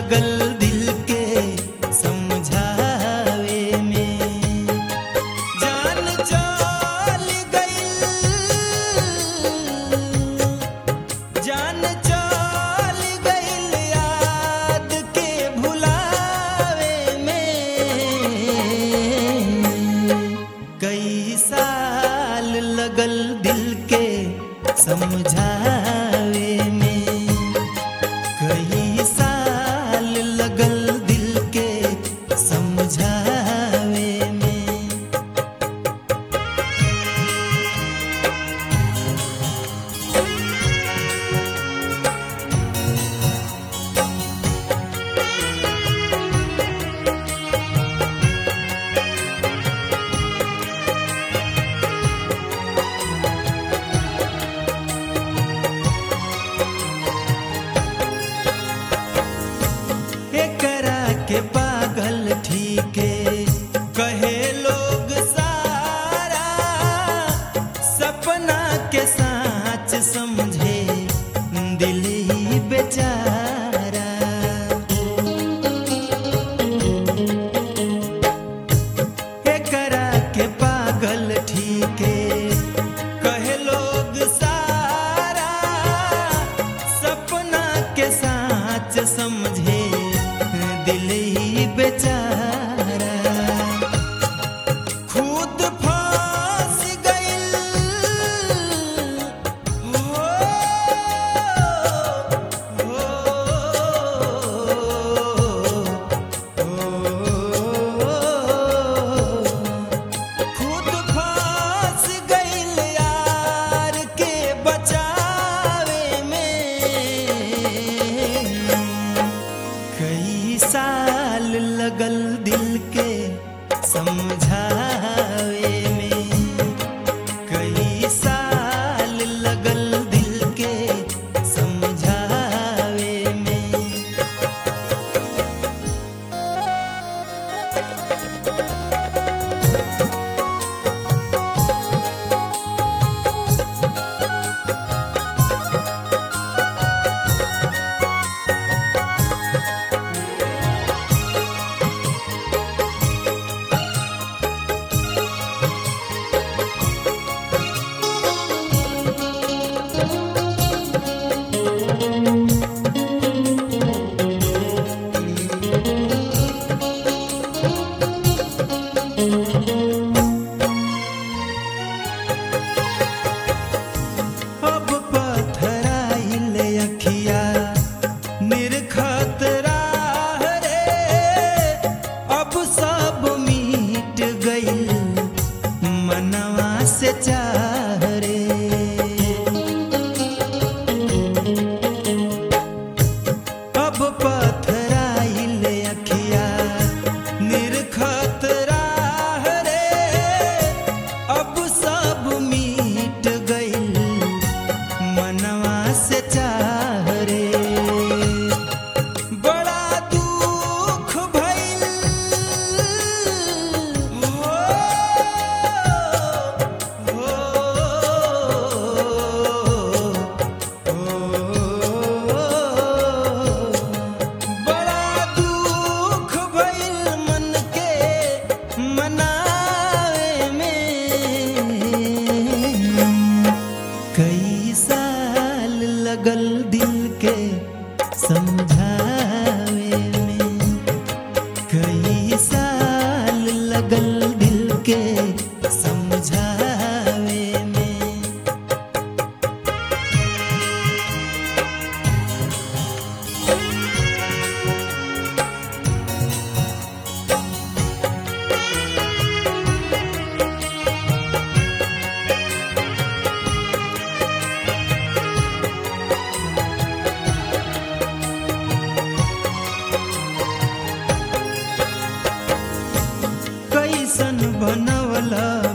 लगल दिल के समझावे में। जान चल गइल, जान चल गइल याद के भुलावे में। कई साल लगल दिल के समझावे में। कई साल लगल दिल के समझावे में। एकरा के पागल ठीके कहे लोग सारा, सपना के साच समझे दिल ही बेचारा। एकरा के पागल ठीके कहे लोग सारा, सपना के साच समझे दिल ही बेचारा। खुद फांस गइल, हो, खुद फांस गइल यार के बचावे में। कई साल लगल दिल के समझावे में। कई साल लगल दिल के समझावे में। अब पथराइल अखिया निरखत राह रे। अब सब मिट गइल मनवा से चाह रे। अब पथराइल अखिया निरखत राह रे। अब सब मिट गइल मनवा से चाह रे। बड़ा दुख भइल, हो, बड़ा दुख भइल मन के मनावे में। कई साल लगल दिल के समझावे में। कई साल लगल दिल के समझावे में। कैसन बनवला